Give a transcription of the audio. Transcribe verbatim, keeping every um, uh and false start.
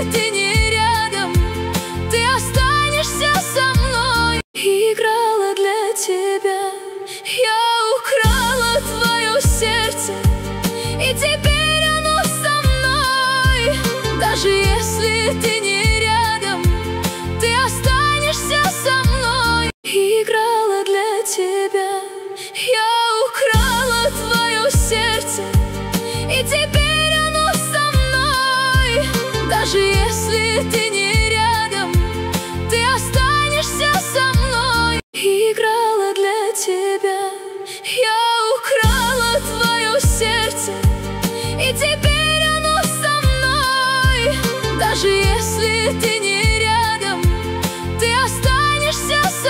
ты не рядом, ты останешься со мной. Играла для тебя, я украла твое сердце, и теперь оно со мной. Даже если ты не рядом, ты останешься со мной. Играла для тебя, я украла твое сердце, и теперь оно со мной. Даже если ты не рядом, ты останешься со мной. Играла для тебя, я украла твое сердце, и теперь оно со мной. Даже если ты не